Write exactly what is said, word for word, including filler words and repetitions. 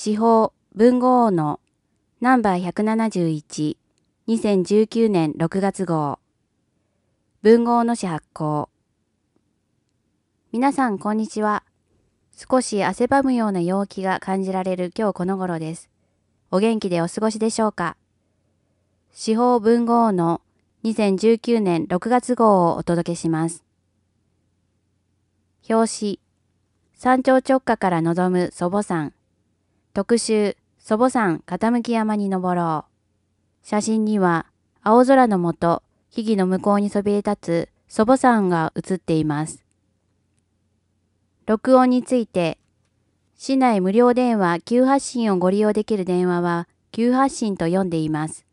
司法文豪のナンバーひゃくななじゅういち、にせんじゅうきゅうねんろくがつ号。文豪の誌発行。皆さんこんにちは。少し汗ばむような陽気が感じられる今日この頃です。お元気でお過ごしでしょうか。司法文豪のにせんじゅうきゅうねんろくがつ号をお届けします。表紙、山頂直下から望む祖母山。特集、祖母山傾き山に登ろう。写真には青空の下、木々の向こうにそびえ立つ祖母山が写っています。録音について、市内無料電話急発信をご利用できる電話は急発信と読んでいます。